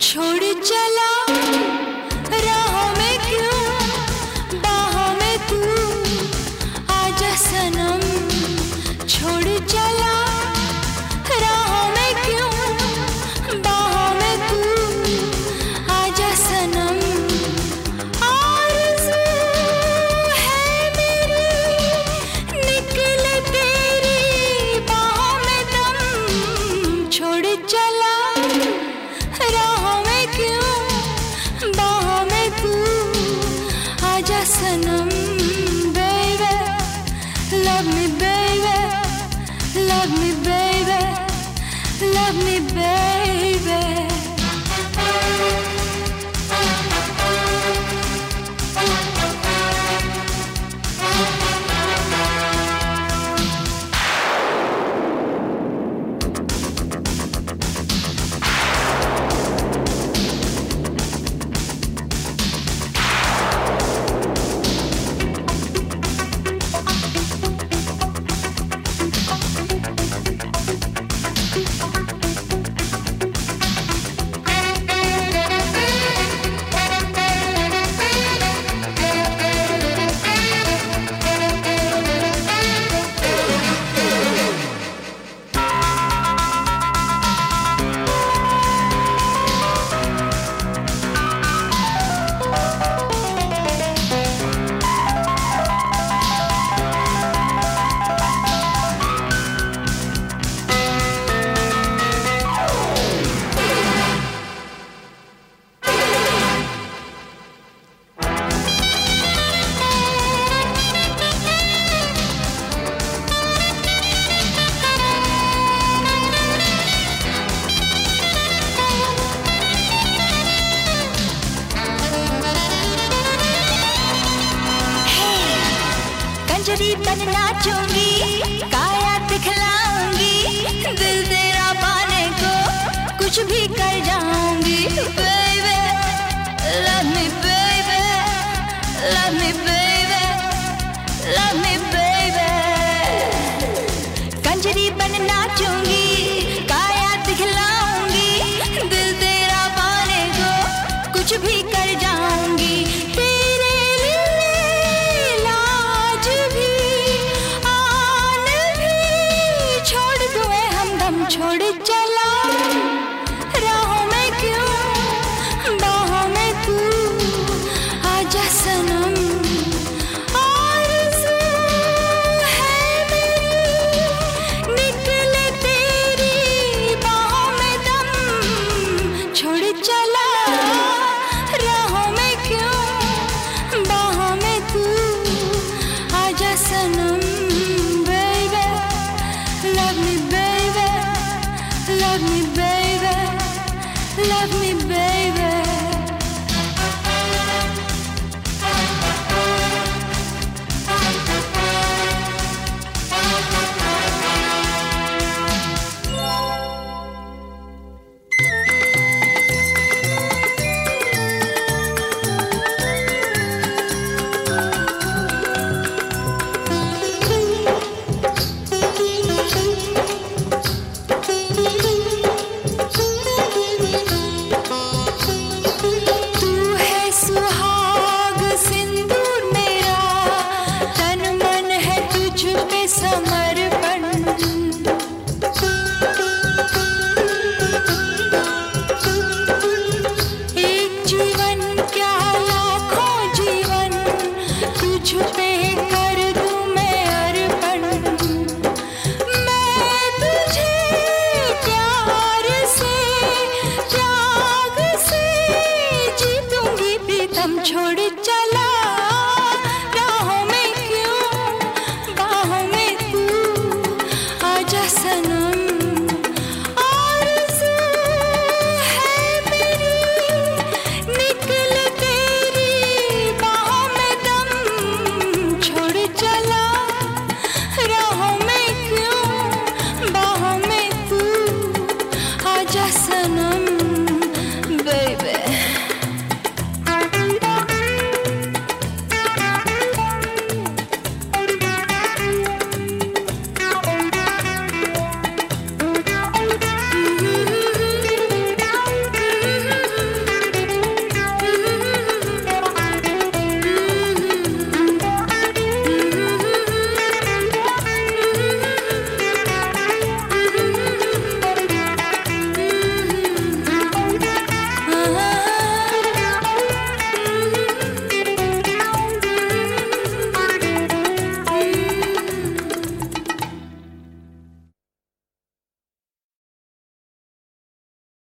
छोड़ चला राहों में क्यों, बाहों में तू आजा सनम। छोड़ चला राहों में क्यों, बाहों में तू आजा सनम। आरज़ू है मेरी निकले तेरी बाहों में दम। छोड़ चला राहों में क्यों, बाहों में तू आजा सनम। Baby, love me baby, love me baby, love me baby। Kanjari तन नाचूंगी, काया दिखलाऊंगी, दिल तेरा पाने को कुछ भी कर जाऊंगी। Baby, love me baby, love me baby, love me baby। Kanjari बन नाचूंगी, काया दिखलाऊंगी, दिल तेरा पाने को कुछ भी कर जाऊंगी। छोड़ चला राहों में क्यों, बाहों में तू आजा सनम। आरज़ू है मेरी निकले तेरी बाहों में दम। छोड़ चला राहों में क्यों, बाहों में तू आजा सनम। Baby, love me baby, love me baby, love me baby। समर्पण एक जीवन क्या लाखों जीवन, तुझ पे कर दूं मैं अर्पण। मैं तुझे प्यार से त्याग से जीतूंगी प्रीतम। छोड़ चला राहों में क्यों, बाहों में तू आजा सनम। आरज़ू है मेरी निकले तेरी बाहों में दम। छोड़ चला राहों में क्यों, बाहों में तू आजा सनम।